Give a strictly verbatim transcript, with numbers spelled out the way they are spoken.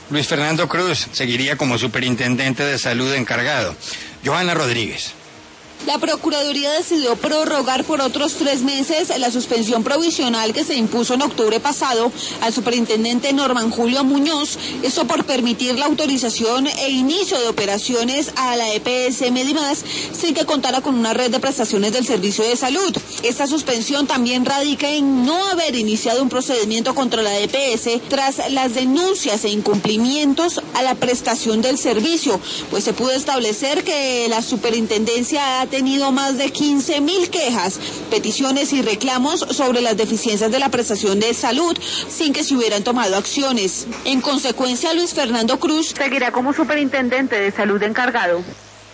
Luis Fernando Cruz seguiría como superintendente de salud encargado. Johanna Rodríguez. La Procuraduría decidió prorrogar por otros tres meses la suspensión provisional que se impuso en octubre pasado al superintendente Norman Julio Muñoz, esto por permitir la autorización e inicio de operaciones a la E P S Medimás sin que contara con una red de prestaciones del servicio de salud. Esta suspensión también radica en no haber iniciado un procedimiento contra la E P S tras las denuncias e incumplimientos a la prestación del servicio, pues se pudo establecer que la superintendencia ha tenido más de quince mil quejas, peticiones y reclamos sobre las deficiencias de la prestación de salud sin que se hubieran tomado acciones. En consecuencia, Luis Fernando Cruz seguirá como superintendente de salud encargado.